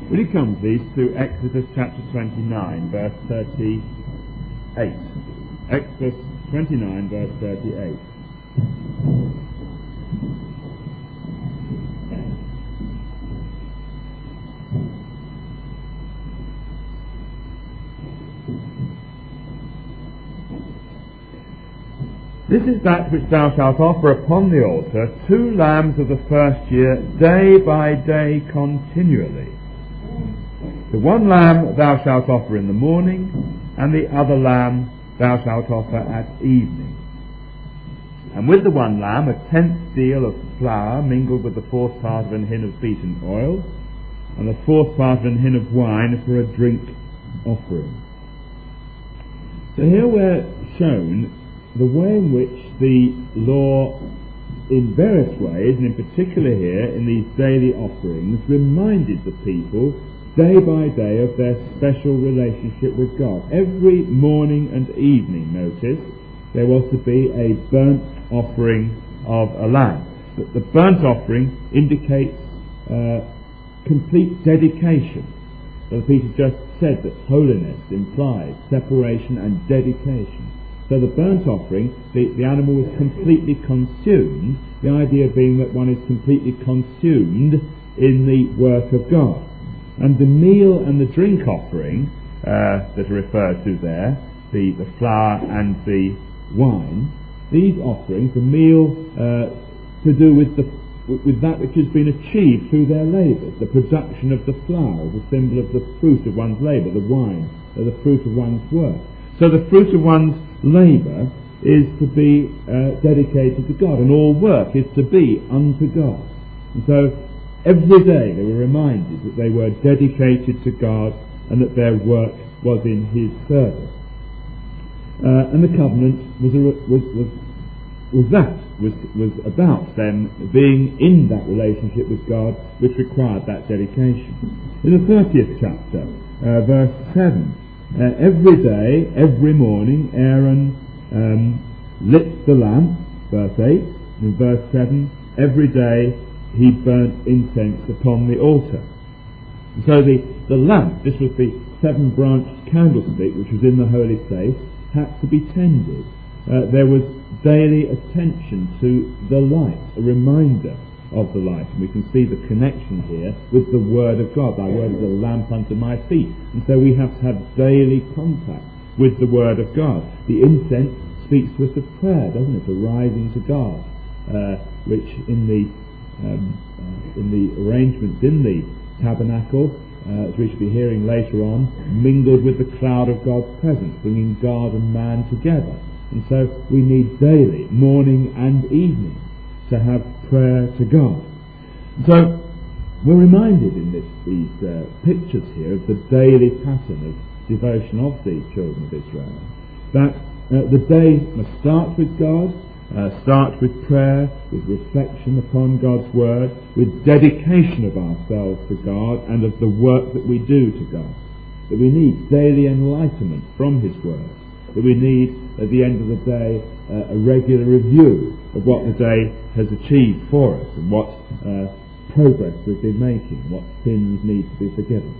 Will you come, please, to Exodus chapter 29, verse 38. Exodus 29, verse 38. This is that which thou shalt offer upon the altar, 2 lambs of the first year, day by day continually. The one lamb thou shalt offer in the morning, and the other lamb thou shalt offer at evening. And with the one lamb 1/10 deal of flour mingled with the 4th part of an hin of beaten oil, and the 4th part of an hin of wine for a drink offering. So here we're shown the way in which the law, in various ways, and in particular here in these daily offerings, reminded the people day by day of their special relationship with God. Every morning and evening, notice, there was to be a burnt offering of a lamb. But the burnt offering indicates complete dedication. So Peter just said that holiness implies separation and dedication. So the burnt offering, the animal was completely consumed, the idea being that one is completely consumed in the work of God. And the meal and the drink offering that are referred to there, the flour and the wine, these offerings, the meal to do with that which has been achieved through their labours, the production of the flour, the symbol of the fruit of one's labour, the wine, the fruit of one's work. So the fruit of one's labour is to be dedicated to God, and all work is to be unto God. And so every day they were reminded that they were dedicated to God and that their work was in His service. And the covenant was about them being in that relationship with God, which required that dedication. In the 30th chapter, verse 7, every day, every morning, Aaron lit the lamp, verse 8, and verse 7, every day he burnt incense upon the altar. And so the lamp, this was the 7-branched candlestick which was in the holy place, had to be tended. There was daily attention to the light, a reminder of the light. And we can see the connection here with the Word of God. Thy Word is a lamp unto my feet. And so we have to have daily contact with the Word of God. The incense speaks to us of prayer, doesn't it? A rising to God, which in the arrangements in the tabernacle, as we shall be hearing later on, mingled with the cloud of God's presence, bringing God and man together. And so we need daily, morning and evening, to have prayer to God. So we're reminded in these pictures here of the daily pattern of devotion of the children of Israel, that the day must start with God, start with prayer, with reflection upon God's Word, with dedication of ourselves to God and of the work that we do to God. That we need daily enlightenment from His Word. That we need, at the end of the day, a regular review of what the day has achieved for us and what progress we've been making, what sins need to be forgiven.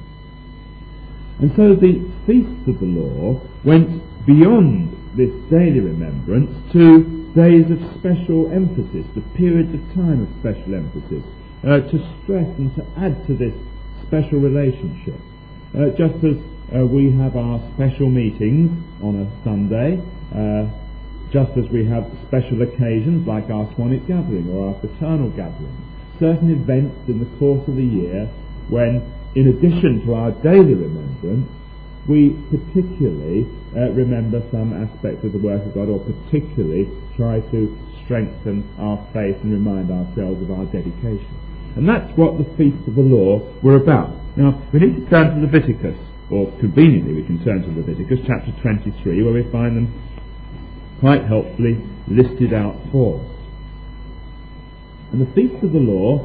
And so the feasts of the law went beyond this daily remembrance to days of special emphasis, to periods of time of special emphasis, to stress and to add to this special relationship. Just as we have our special meetings on a Sunday, just as we have special occasions like our Swanwick gathering or our fraternal gathering, certain events in the course of the year when, in addition to our daily remembrance, we particularly remember some aspect of the work of God, or particularly try to strengthen our faith and remind ourselves of our dedication. And that's what the feasts of the law were about. Now, we need to turn to Leviticus, or conveniently we can turn to Leviticus chapter 23, where we find them quite helpfully listed out for us. And the feasts of the law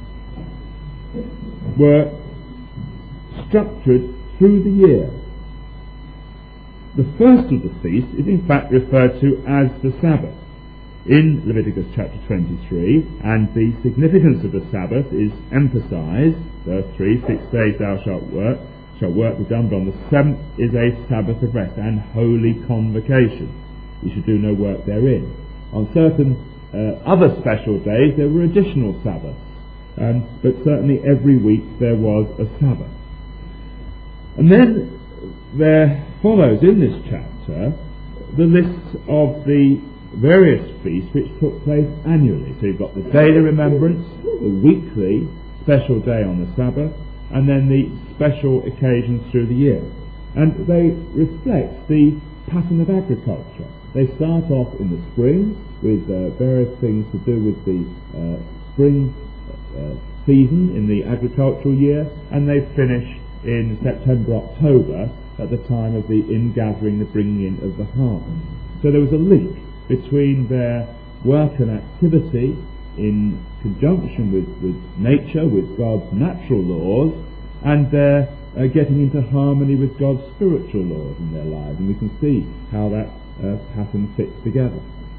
were structured through the year. The first of the feasts is in fact referred to as the Sabbath. in Leviticus chapter 23, and the significance of the Sabbath is emphasized. Verse 3, 6 days thou shalt work be done, but on the seventh is a Sabbath of rest and holy convocation. You should do no work therein. On certain other special days there were additional Sabbaths, but certainly every week there was a Sabbath. And then there follows in this chapter the list of the various feasts which took place annually. So you've got the daily remembrance, the weekly special day on the Sabbath, and then the special occasions through the year. And they reflect the pattern of agriculture. They start off in the spring with various things to do with the spring season in the agricultural year, and they finish in September, October at the time of the ingathering, the bringing in of the harvest. So there was a link between their work and activity in conjunction with nature, with God's natural laws, and their getting into harmony with God's spiritual laws in their lives. And we can see how that pattern fits together.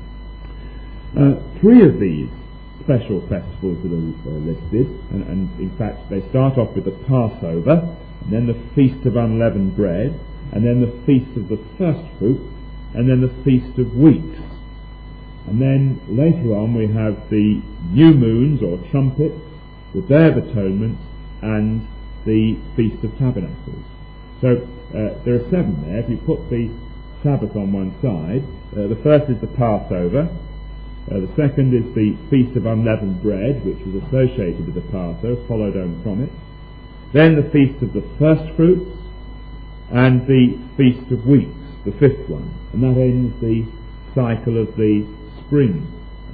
Three of these special festivals that are listed, and in fact they start off with the Passover, and then the Feast of Unleavened Bread, and then the Feast of the First Fruits, and then the Feast of Weeks. And then later on we have the New Moons or Trumpets, the Day of Atonement, and the Feast of Tabernacles. So there are seven there. If you put the Sabbath on one side, the first is the Passover, the second is the Feast of Unleavened Bread, which was associated with the Passover, followed on from it. Then the Feast of the First Fruits, and the Feast of Weeks, the fifth one. And that ends the cycle of the spring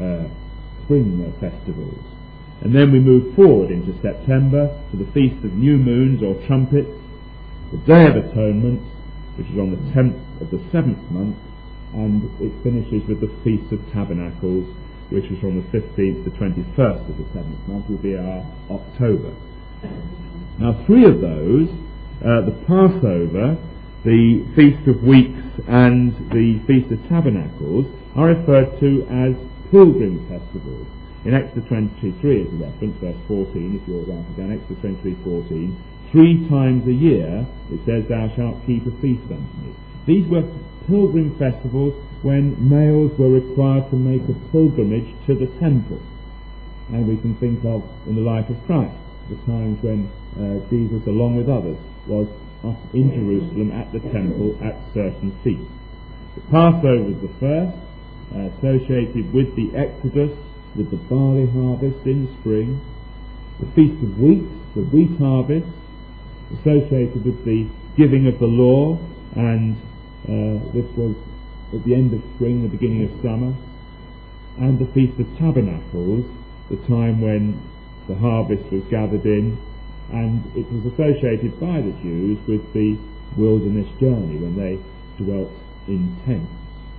festivals. And then we move forward into September to the Feast of New Moons or Trumpets, the Day of Atonement, which is on the 10th of the 7th month, and it finishes with the Feast of Tabernacles, which is from the 15th to 21st of the 7th month, will be our October. Now three of those, the Passover, the Feast of Weeks, and the Feast of Tabernacles, are referred to as pilgrim festivals. In Exodus 23 is a reference, verse 14, if you're right again, Exodus 23:14, 3 times a year it says, thou shalt keep a feast unto me. These were pilgrim festivals when males were required to make a pilgrimage to the temple. And we can think of, in the life of Christ, the times when Jesus, along with others, was up in Jerusalem at the temple at certain feasts. The Passover was the first, associated with the Exodus, with the barley harvest in the spring. The Feast of Weeks, the wheat harvest, associated with the giving of the law, and this was at the end of spring, the beginning of summer. And the Feast of Tabernacles, the time when the harvest was gathered in, and it was associated by the Jews with the wilderness journey when they dwelt in tents.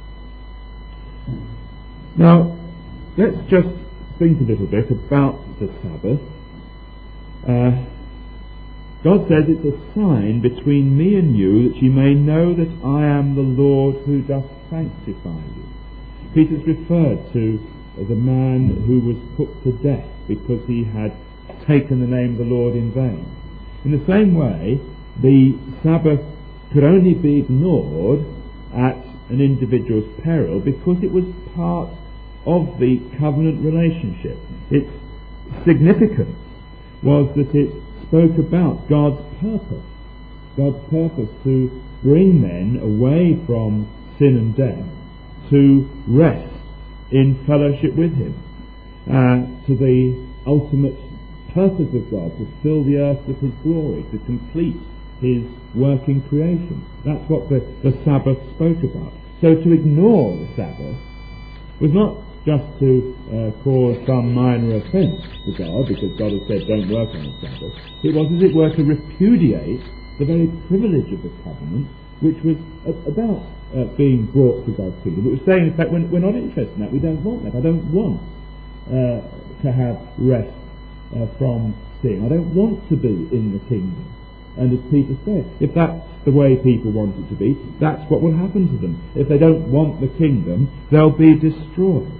Now, let's just think a little bit about the Sabbath. God says it's a sign between me and you, that ye may know that I am the Lord who doth sanctify you. Peter's referred to as a man who was put to death because he had taken the name of the Lord in vain. In the same way, the Sabbath could only be ignored at an individual's peril because it was part of the covenant relationship. Its significance was that it spoke about God's purpose to bring men away from sin and death, to rest in fellowship with Him, to the ultimate purpose of God, to fill the earth with His glory, to complete His work in creation. That's what the Sabbath spoke about. So to ignore the Sabbath was not just to cause some minor offence to God, because God has said don't work on the Sabbath. It was, as it were, to repudiate the very privilege of the covenant, which was about being brought to God's kingdom. It was saying, in fact, we're not interested in that, we don't want that. I don't want to have rest from sin. I don't want to be in the kingdom. And as Peter said, if that's the way people want it to be, that's what will happen to them. If they don't want the kingdom, they'll be destroyed.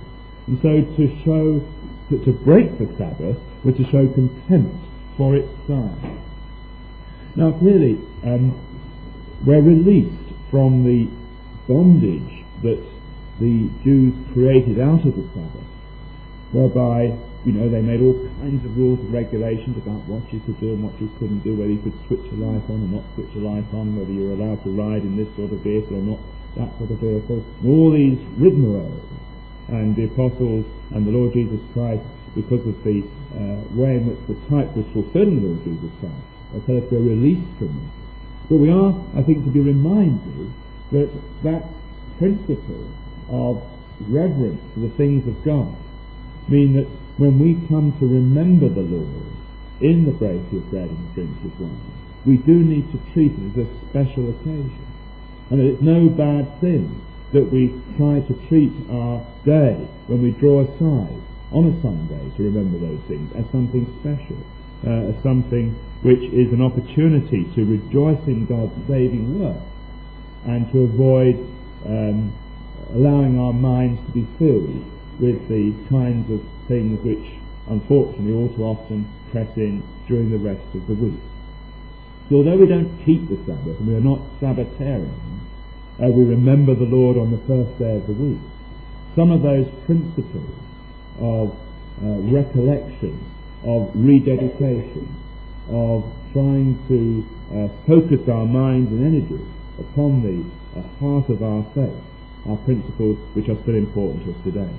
And so to break the Sabbath was to show contempt for its sign. Now clearly, we're released from the bondage that the Jews created out of the Sabbath, whereby, they made all kinds of rules and regulations about what you could do and what you couldn't do, whether you could switch a light on or not switch a light on, whether you were allowed to ride in this sort of vehicle or not that sort of vehicle, and all these rigmaroles. And the apostles and the Lord Jesus Christ, because of the way in which the type was fulfilling the Lord Jesus Christ, they tell us we're released from them. But we are, I think, to be reminded that principle of reverence for the things of God mean that when we come to remember the Lord in the breaking of bread and drinking of wine, we do need to treat it as a special occasion. And that it's no bad thing that we try to treat our day when we draw aside on a Sunday to remember those things as something special, as something which is an opportunity to rejoice in God's saving work and to avoid allowing our minds to be filled with the kinds of things which unfortunately all too often press in during the rest of the week. So although we don't keep the Sabbath and we are not Sabbatarians, we remember the Lord on the first day of the week, some of those principles of recollection, of rededication, of trying to focus our minds and energies upon the heart of our faith, are principles which are still important to us today.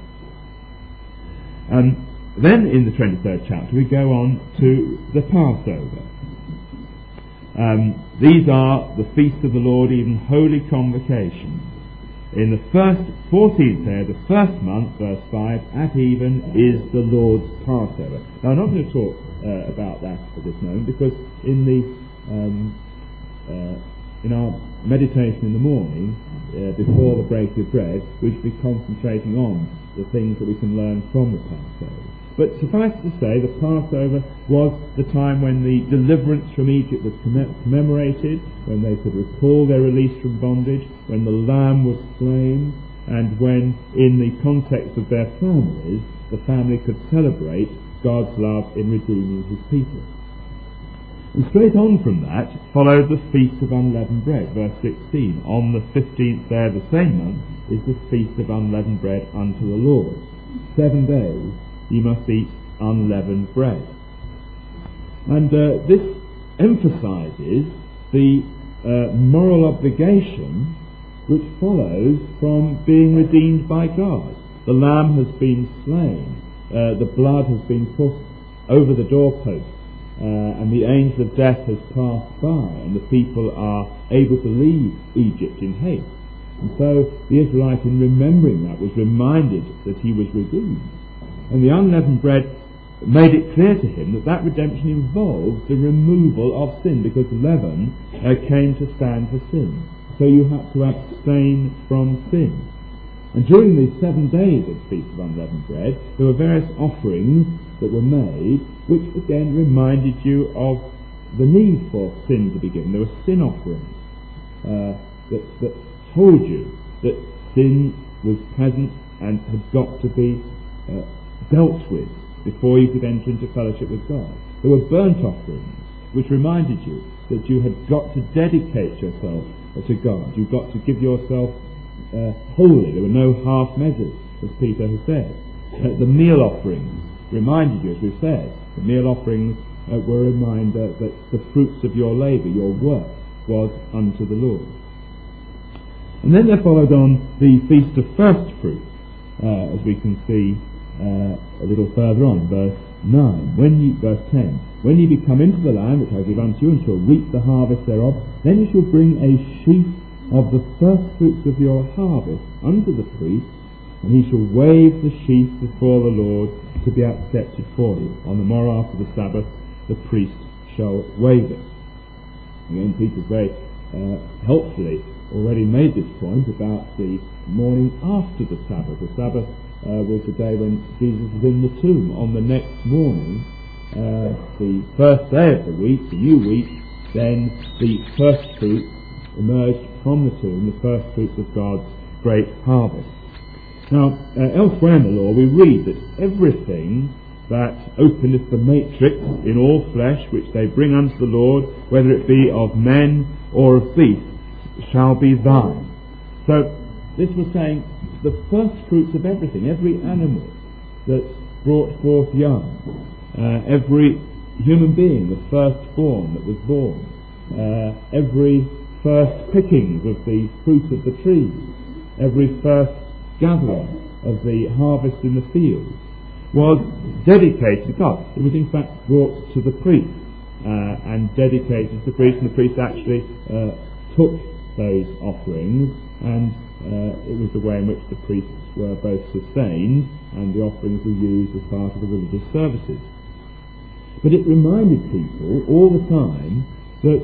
Then in the 23rd chapter we go on to the Passover. These are the feasts of the Lord, even holy convocations. In the 14th day of the first month, verse 5, at even is the Lord's Passover. Now I'm not going to talk about that at this moment, because in our meditation in the morning, before the breaking of bread, we should be concentrating on the things that we can learn from the Passover. But suffice to say, the Passover was the time when the deliverance from Egypt was commemorated, when they could recall their release from bondage, when the lamb was slain, and when, in the context of their families, the family could celebrate God's love in redeeming his people. And straight on from that followed the Feast of Unleavened Bread, verse 16. On the 15th day of the same month is the Feast of Unleavened Bread unto the Lord. 7 days you must eat unleavened bread. And this emphasizes the moral obligation which follows from being redeemed by God. The lamb has been slain, the blood has been put over the doorpost, and the angel of death has passed by, and the people are able to leave Egypt in haste. And so the Israelite, in remembering that, was reminded that he was redeemed. And the unleavened bread made it clear to him that redemption involved the removal of sin, because leaven came to stand for sin. So you had to abstain from sin. And during these 7 days of the Feast of Unleavened Bread, there were various offerings that were made, which again reminded you of the need for sin to be given. There were sin offerings that told you that sin was present and had got to be dealt with before you could enter into fellowship with God. There were burnt offerings which reminded you that you had got to dedicate yourself to God. You've got to give yourself wholly. There were no half measures, as Peter has said. The meal offerings reminded you, as we've said, the meal offerings were a reminder that the fruits of your labour, your work, was unto the Lord. And then there followed on the Feast of First Fruits, as we can see a little further on, verse 9. Verse 10. When ye be come into the land which I give unto you, and shall reap the harvest thereof, then ye shall bring a sheaf of the first fruits of your harvest unto the priest, and he shall wave the sheaf before the Lord to be accepted for you. On the morrow after the Sabbath, the priest shall wave it. Again, Peter very helpfully already made this point about the morning after the Sabbath. The Sabbath was the day when Jesus was in the tomb. On the next morning, the first day of the week, the new week, then the first fruits emerged from the tomb, the first fruits of God's great harvest. Now, elsewhere in the law we read that everything that openeth the matrix in all flesh, which they bring unto the Lord, whether it be of men or of beasts, shall be thine. So, this was saying the first fruits of everything, every animal that brought forth young, every human being, the firstborn that was born, every first pickings of the fruit of the trees, every first gathering of the harvest in the fields, was dedicated to God. It was in fact brought to the priest and dedicated to the priest, and the priest actually took those offerings, and it was the way in which the priests were both sustained and the offerings were used as part of the religious services. But it reminded people all the time that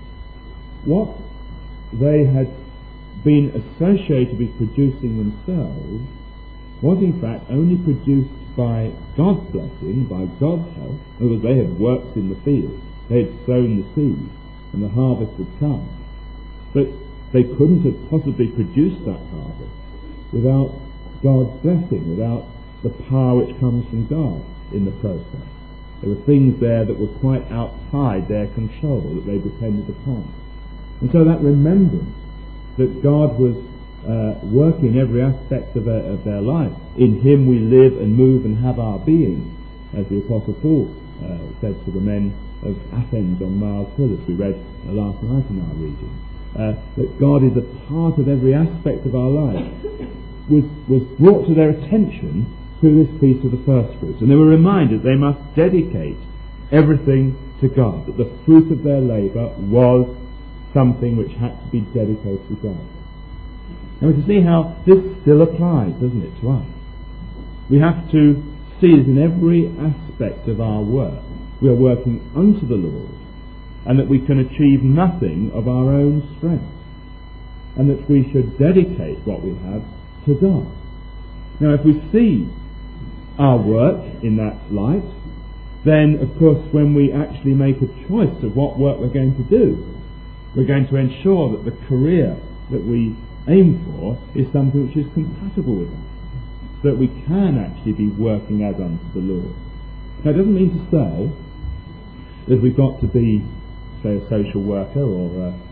what they had been associated with producing themselves was in fact only produced by God's blessing, by God's help. In other words, they had worked in the field, they had sown the seed, and the harvest had come. But they couldn't have possibly produced that harvest without God's blessing, without the power which comes from God in the process. There were things there that were quite outside their control, that they depended upon. And so that remembrance that God was working every aspect of their life. In Him we live and move and have our being, as the Apostle Paul said to the men of Athens on Mars Hill, as we read last night in our reading. That God is a part of every aspect of our life, was brought to their attention through this feast of the first fruits. And they were reminded they must dedicate everything to God, that the fruit of their labour was something which had to be dedicated to God. And we can see how this still applies, doesn't it, to us? We have to see that in every aspect of our work we are working unto the Lord, and that we can achieve nothing of our own strength, and that we should dedicate what we have to God. Now, if we see our work in that light, then of course when we actually make a choice of what work we're going to do, we're going to ensure that the career that we aim for is something which is compatible with us, so that we can actually be working as unto the Lord. Now, it doesn't mean to say that we've got to be, say, a social worker or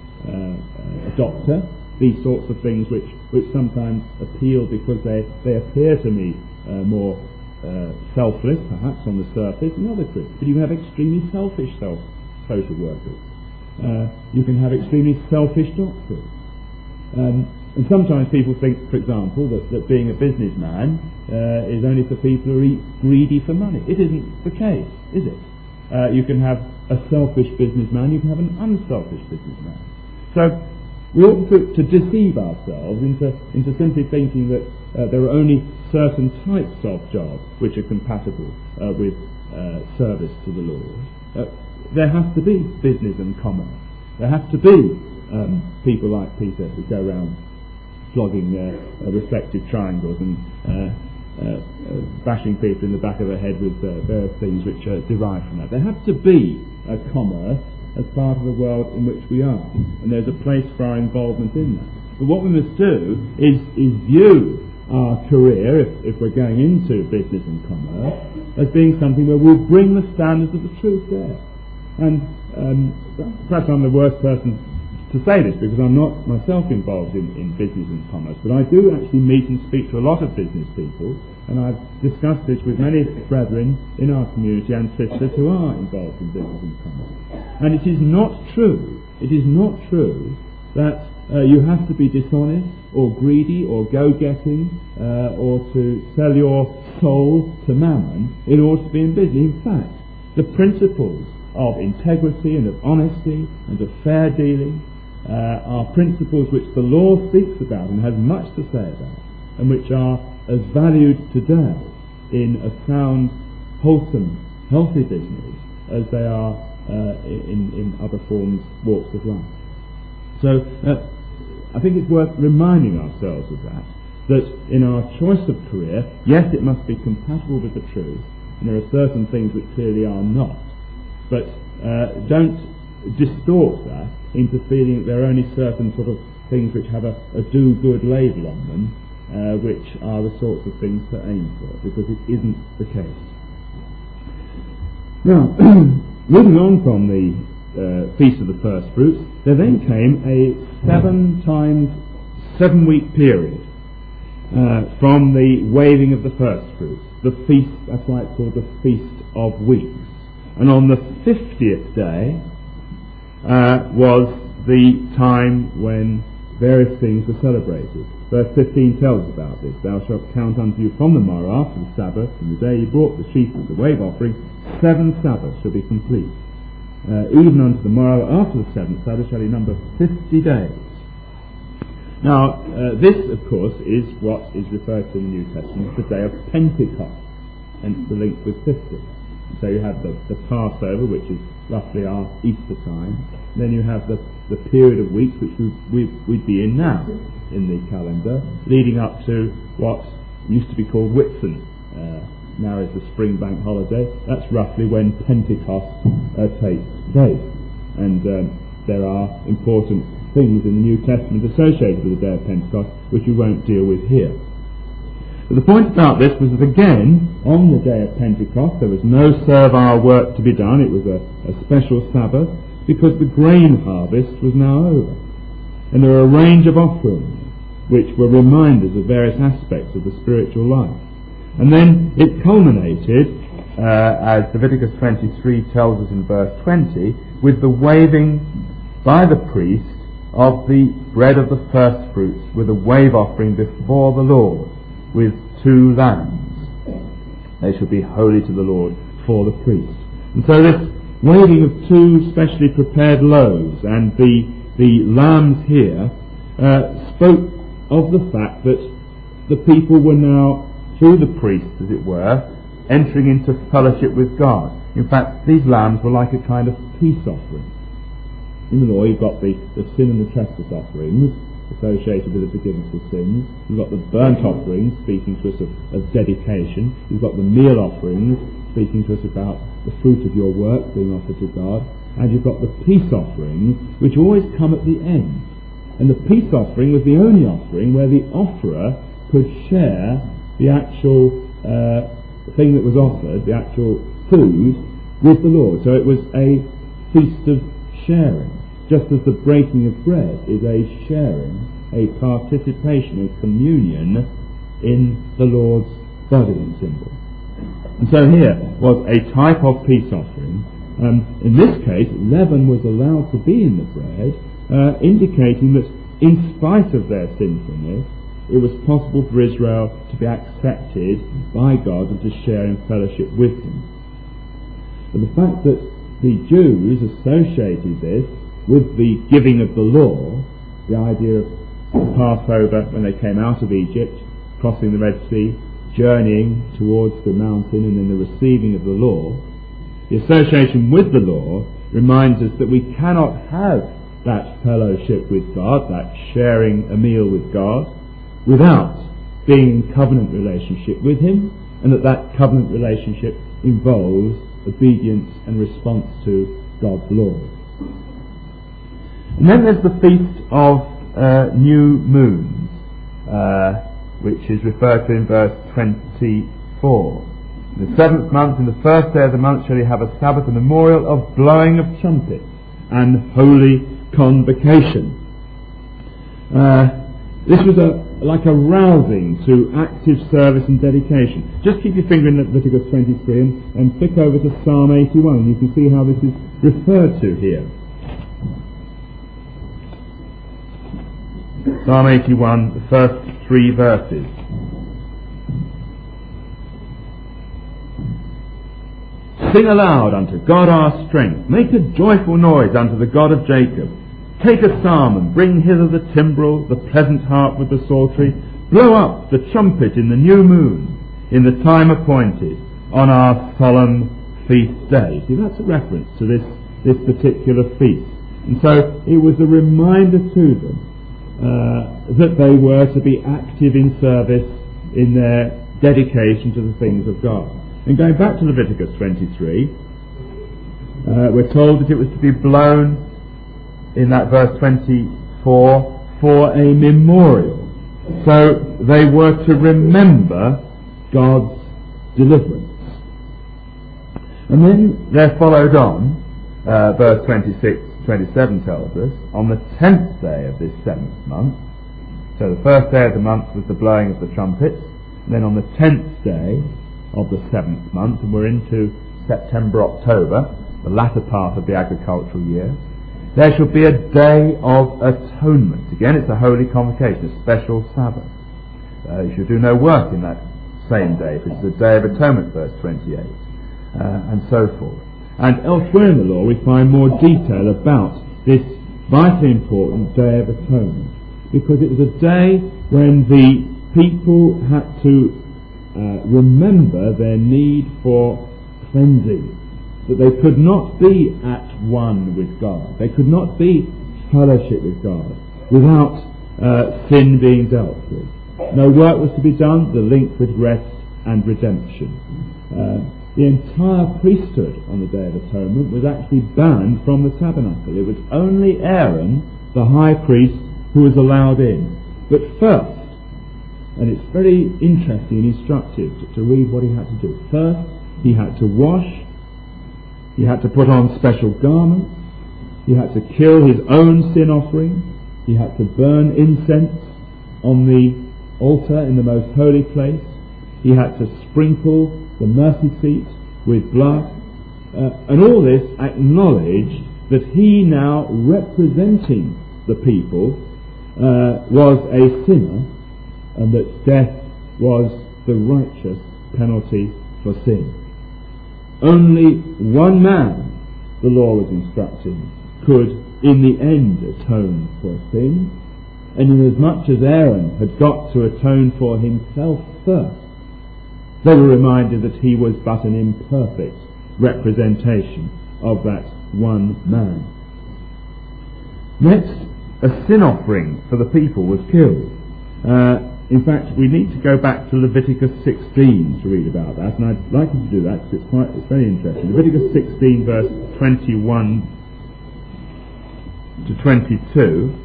a doctor, these sorts of things which sometimes appeal because they appear to me more selfless, perhaps, on the surface, and other things. But you can have extremely selfish social workers. You can have extremely selfish doctors. And sometimes people think, for example, that being a businessman is only for people who are greedy for money. It isn't the case, is it? You can have a selfish businessman, you can have an unselfish businessman. So we ought to deceive ourselves into simply thinking that there are only certain types of jobs which are compatible with service to the Lord. There has to be business and commerce. There have to be people like Peter who go around flogging reflective triangles and bashing people in the back of the head with various things which derive from that. There has to be a commerce as part of the world in which we are, and there's a place for our involvement in that. But what we must do is view our career, if we're going into business and commerce, as being something where we'll bring the standards of the truth there. And perhaps I'm the worst person to say this, because I'm not myself involved in business and commerce, but I do actually meet and speak to a lot of business people, and I've discussed this with many brethren in our community and sisters who are involved in business and commerce. And it is not true that you have to be dishonest or greedy or go-getting or to sell your soul to mammon in order to be in business. In fact, the principles of integrity and of honesty and of fair dealing are principles which the law speaks about and has much to say about, and which are as valued today in a sound, wholesome, healthy business as they are in other walks of life. So I think it's worth reminding ourselves of that in our choice of career, yes, it must be compatible with the truth, and there are certain things which clearly are not, but don't distort that into feeling that there are only certain sort of things which have a do-good label on them, which are the sorts of things to aim for, because it isn't the case. Now, moving on from the Feast of the First Fruits, there then came a 7 times 7 week period from the waving of the first fruits. The feast, that's why it's called the Feast of Weeks. And on the 50th day was the time when various things were celebrated. Verse 15 tells us about this. Thou shalt count unto you from the morrow after the Sabbath, from the day you brought the sheaf of the wave offering, 7 Sabbaths shall be complete. Even unto the morrow after the 7th Sabbath shall he number 50 days. Now, this, of course, is what is referred to in the New Testament as the day of Pentecost, hence the link with 50. So you have the Passover, which is roughly our Easter time. Then you have the period of weeks, which we'd be in now in the calendar, leading up to what used to be called Whitsun, now is the spring bank holiday. That's roughly when Pentecost takes place. And there are important things in the New Testament associated with the day of Pentecost, which we won't deal with here. But the point about this was that, again, on the day of Pentecost, there was no servile work to be done. It was a special Sabbath, because the grain harvest was now over. And there were a range of offerings, which were reminders of various aspects of the spiritual life. And then it culminated, as Leviticus 23 tells us in verse 20, with the waving by the priest of the bread of the first fruits, with a wave offering before the Lord, with 2 lambs. They shall be holy to the Lord for the priest. And so this waving of 2 specially prepared loaves and the lambs here spoke of the fact that the people were now, through the priests as it were, entering into fellowship with God. In fact, these lambs were like a kind of peace offering. In the law you've got the sin and the trespass offerings associated with the forgiveness of sins. You've got the burnt offerings speaking to us of dedication. You've got the meal offerings speaking to us about the fruit of your work being offered to God. And you've got the peace offerings, which always come at the end. And the peace offering was the only offering where the offerer could share the actual thing that was offered, the actual food, with the Lord. So it was a feast of sharing, just as the breaking of bread is a sharing, a participation, a communion in the Lord's body and symbol. And so here was a type of peace offering. In this case, leaven was allowed to be in the bread, indicating that in spite of their sinfulness, it was possible for Israel to be accepted by God and to share in fellowship with Him. But the fact that the Jews associated this with the giving of the law, the idea of the Passover when they came out of Egypt, crossing the Red Sea, journeying towards the mountain, and then the receiving of the law, the association with the law reminds us that we cannot have that fellowship with God, that sharing a meal with God, without being in covenant relationship with Him, and that covenant relationship involves obedience and response to God's laws. And then there's the Feast of New Moons, which is referred to in verse 24. In the 7th month, in the 1st day of the month, shall you have a Sabbath, a memorial of blowing of trumpets and holy convocation. This was like a rousing to active service and dedication. Just keep your finger in Leviticus 23 and flick over to Psalm 81, and you can see how this is referred to here. Psalm 81, the first 3 verses. Sing aloud unto God our strength. Make a joyful noise unto the God of Jacob. Take a psalm and bring hither the timbrel, the pleasant harp with the psaltery. Blow up the trumpet in the new moon, in the time appointed, on our solemn feast day. See, that's a reference to this particular feast. And so it was a reminder to them that they were to be active in service in their dedication to the things of God. And going back to Leviticus 23, we're told that it was to be blown in that verse 24 for a memorial. So they were to remember God's deliverance. And then there followed on, verse 27 tells us, on the 10th day of this 7th month, so the first day of the month was the blowing of the trumpets, and then on the 10th day of the 7th month, and we're into September, October, the latter part of the agricultural year, there shall be a day of atonement. Again, it's a holy convocation, a special Sabbath. You shall do no work in that same day, if it's the day of atonement, verse 28, and so forth. And elsewhere in the law we find more detail about this vitally important day of atonement, because it was a day when the people had to remember their need for cleansing, that they could not be at one with God, they could not be fellowship with God without sin being dealt with. No work was to be done, the link with rest and redemption. The entire priesthood on the Day of Atonement was actually banned from the tabernacle. It was only Aaron, the high priest, who was allowed in. But first, and it's very interesting and instructive to read what he had to do. First, he had to wash, he had to put on special garments, he had to kill his own sin offering, he had to burn incense on the altar in the most holy place, he had to sprinkle the mercy seat with blood, and all this acknowledged that he, now representing the people, was a sinner, and that death was the righteous penalty for sin. Only one man, the law was instructing, could in the end atone for sin, and inasmuch as Aaron had got to atone for himself first, they were reminded that he was but an imperfect representation of that one man. Next, a sin offering for the people was killed. In fact, we need to go back to Leviticus 16 to read about that, and I'd like you to do that because it's very interesting. Leviticus 16, verse 21 to 22.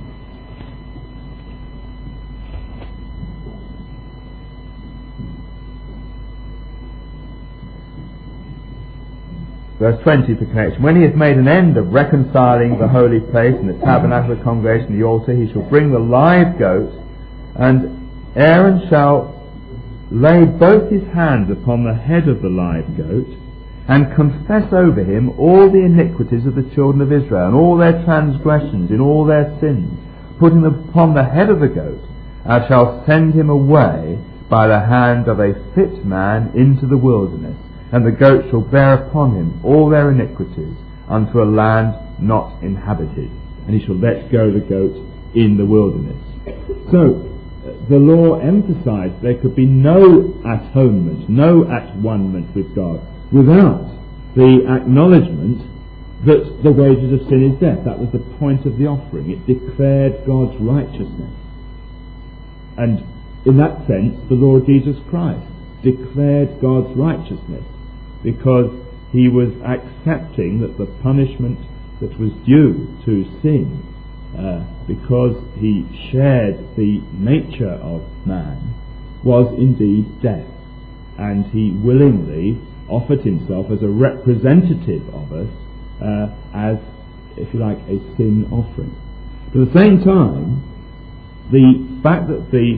Verse 20 for connection. When he has made an end of reconciling the holy place and the tabernacle, the congregation, and the altar, he shall bring the live goat, and Aaron shall lay both his hands upon the head of the live goat, and confess over him all the iniquities of the children of Israel, and all their transgressions in all their sins, putting them upon the head of the goat, and shall send him away by the hand of a fit man into the wilderness. And the goat shall bear upon him all their iniquities unto a land not inhabited. And he shall let go the goat in the wilderness. So, the law emphasized there could be no atonement, no at-one-ment with God, without the acknowledgement that the wages of sin is death. That was the point of the offering. It declared God's righteousness. And in that sense, the Lord Jesus Christ declared God's righteousness, because he was accepting that the punishment that was due to sin, because he shared the nature of man, was indeed death. And he willingly offered himself as a representative of us, as, if you like, a sin offering. But at the same time, the fact that the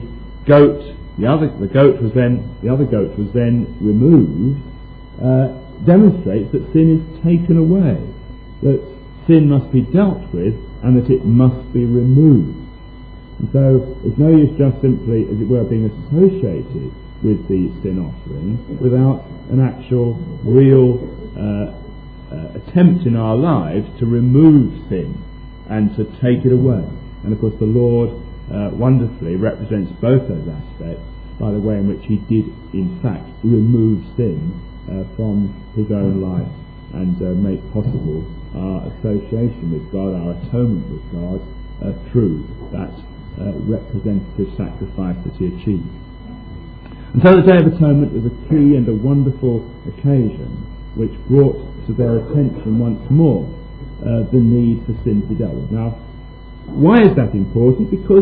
other goat was then removed, demonstrates that sin is taken away, that sin must be dealt with, and that it must be removed. And so it's no use just simply, as it were, being associated with the sin offering without an actual, real attempt in our lives to remove sin and to take it away. And of course the Lord wonderfully represents both those aspects by the way in which he did in fact remove sin from his own life and make possible our association with God, our atonement with God, through that representative sacrifice that he achieved. And so the Day of Atonement was a key and a wonderful occasion which brought to their attention once more the need for sin to be dealt with. Now, why is that important? Because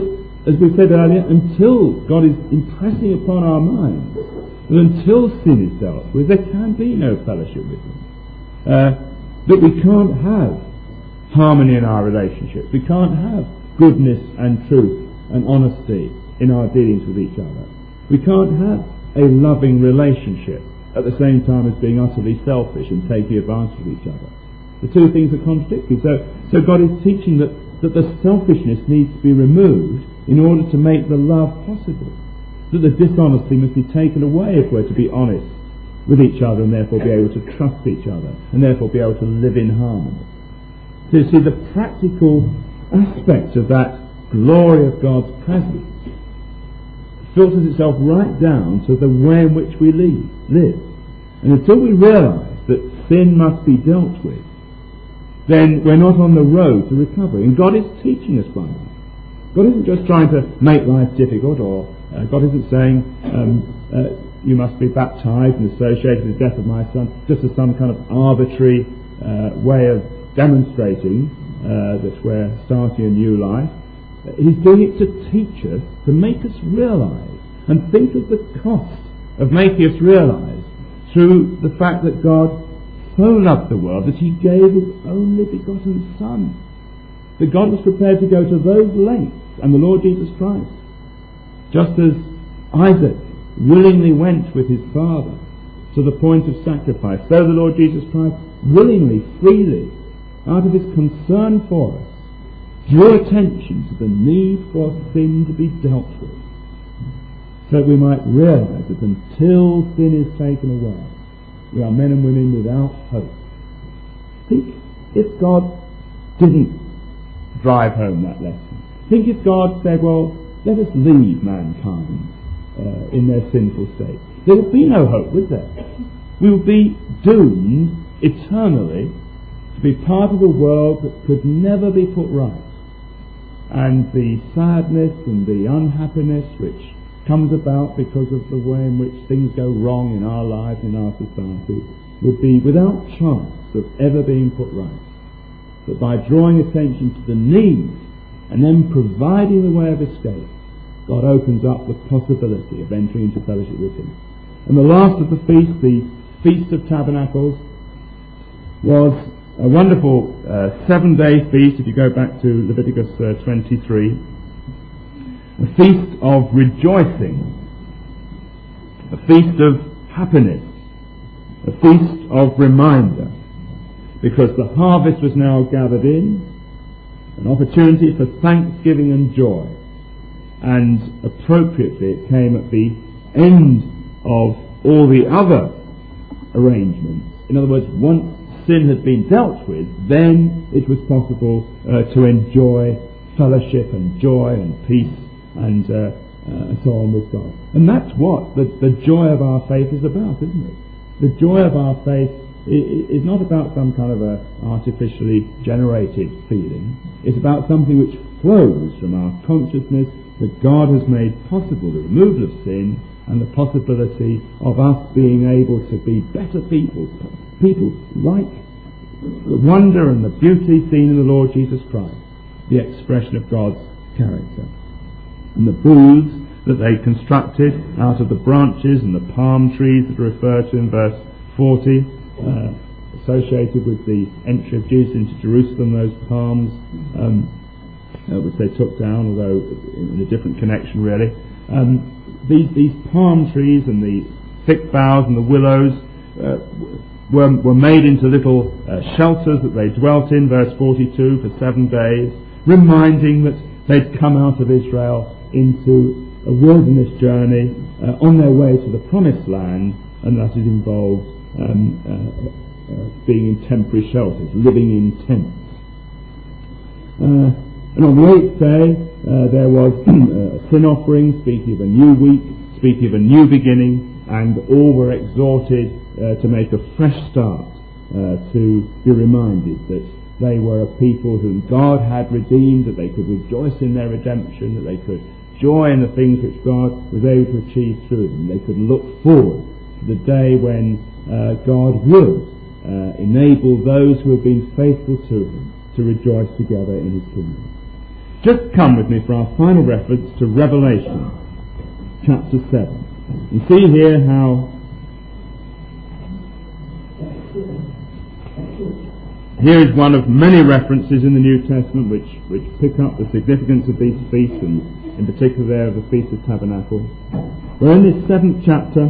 as we said earlier, until God is impressing upon our minds that until sin is dealt with, there can be no fellowship with Him. That we can't have harmony in our relationships. We can't have goodness and truth and honesty in our dealings with each other. We can't have a loving relationship at the same time as being utterly selfish and taking advantage of each other. The two things are contradictory. So God is teaching that the selfishness needs to be removed in order to make the love possible. That the dishonesty must be taken away if we're to be honest with each other and therefore be able to trust each other and therefore be able to live in harmony. So you see, the practical aspect of that glory of God's presence filters itself right down to the way in which we live. And until we realise that sin must be dealt with, then we're not on the road to recovery. And God is teaching us by that. God isn't just trying to make life difficult, or God isn't saying you must be baptized and associated with the death of my son, just as some kind of arbitrary way of demonstrating that we're starting a new life. He's doing it to teach us, to make us realise, and think of the cost of making us realise through the fact that God so loved the world that He gave His only begotten Son. That God was prepared to go to those lengths, and the Lord Jesus Christ, just as Isaac willingly went with his father to the point of sacrifice, so the Lord Jesus Christ willingly, freely, out of His concern for us, drew attention to the need for sin to be dealt with, so that we might realise that until sin is taken away, we are men and women without hope. Think if God didn't drive home that lesson. Think if God said, well, let us leave mankind in their sinful state. There would be no hope, would there? We would be doomed eternally to be part of a world that could never be put right. And the sadness and the unhappiness which comes about because of the way in which things go wrong in our lives, in our society, would be without chance of ever being put right. But by drawing attention to the need and then providing the way of escape, God opens up the possibility of entering into fellowship with Him. And the last of the Feast of Tabernacles, was a wonderful 7-day feast, if you go back to Leviticus 23. A feast of rejoicing, a feast of happiness, a feast of reminder, because the harvest was now gathered in, an opportunity for thanksgiving and joy, and appropriately it came at the end of all the other arrangements. In other words, once sin had been dealt with, then it was possible to enjoy fellowship and joy and peace and so on with God. And that's what the joy of our faith is about, isn't it? The joy of our faith is not about some kind of a artificially generated feeling. It's about something which flows from our consciousness that God has made possible the removal of sin and the possibility of us being able to be better people like the wonder and the beauty seen in the Lord Jesus Christ, the expression of God's character. And the booths that they constructed out of the branches and the palm trees that are referred to in verse 40, associated with the entry of Jesus into Jerusalem, those palms, which they took down, although in a different connection really. These palm trees and the thick boughs and the willows were made into little shelters that they dwelt in, verse 42, for 7 days, reminding that they'd come out of Israel into a wilderness journey on their way to the promised land, and that it involved being in temporary shelters, living in tents. And on the 8th day there was a sin offering, speaking of a new week, speaking of a new beginning, and all were exhorted to make a fresh start, to be reminded that they were a people whom God had redeemed, that they could rejoice in their redemption, that they could joy in the things which God was able to achieve through them. They could look forward to the day when God would enable those who have been faithful to Him to rejoice together in His kingdom. Just come with me for our final reference to Revelation, chapter 7. You see here how here is one of many references in the New Testament which pick up the significance of these feasts, and in particular there of the Feast of Tabernacles. We're in this 7th chapter.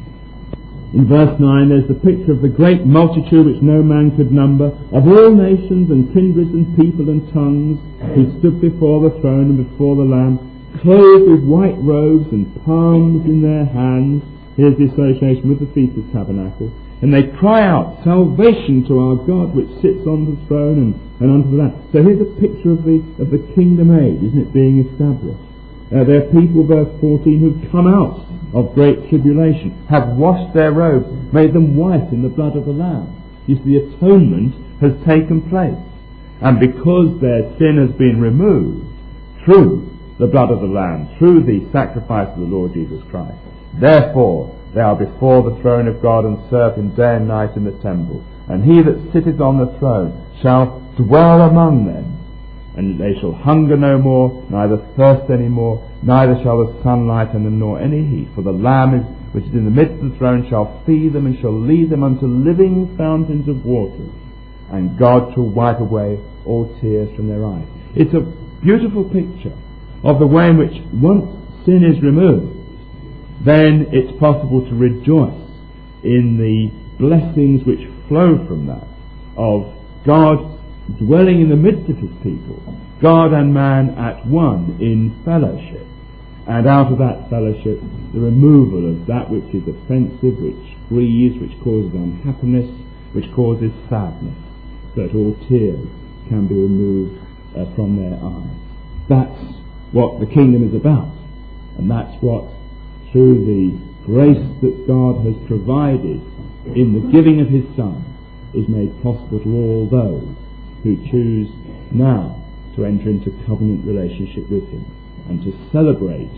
In verse 9 there's the picture of the great multitude which no man could number, of all nations and kindreds and people and tongues, who stood before the throne and before the Lamb, clothed with white robes and palms in their hands. Here's the association with the Feast of Tabernacles. And they cry out, "Salvation to our God which sits on the throne and unto the Lamb." So here's a picture of the kingdom age, isn't it, being established. There are people, verse 14, who've come out of great tribulation, have washed their robes, made them white in the blood of the Lamb. You see, the atonement has taken place. And because their sin has been removed through the blood of the Lamb, through the sacrifice of the Lord Jesus Christ, therefore they are before the throne of God and serve him day and night in the temple. And he that sitteth on the throne shall dwell among them. And they shall hunger no more, neither thirst any more, neither shall the sun light on them, nor any heat. For the Lamb which is in the midst of the throne shall feed them, and shall lead them unto living fountains of water. And God shall wipe away all tears from their eyes. It's a beautiful picture of the way in which once sin is removed, then it's possible to rejoice in the blessings which flow from that, of God dwelling in the midst of his people, God and man at one in fellowship, and out of that fellowship the removal of that which is offensive, which grieves, which causes unhappiness, which causes sadness, so that all tears can be removed from their eyes. That's what the kingdom is about, and that's what, through the grace that God has provided in the giving of his Son, is made possible to all those who choose now to enter into covenant relationship with him and to celebrate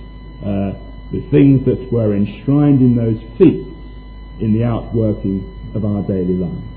the things that were enshrined in those feasts in the outworking of our daily life.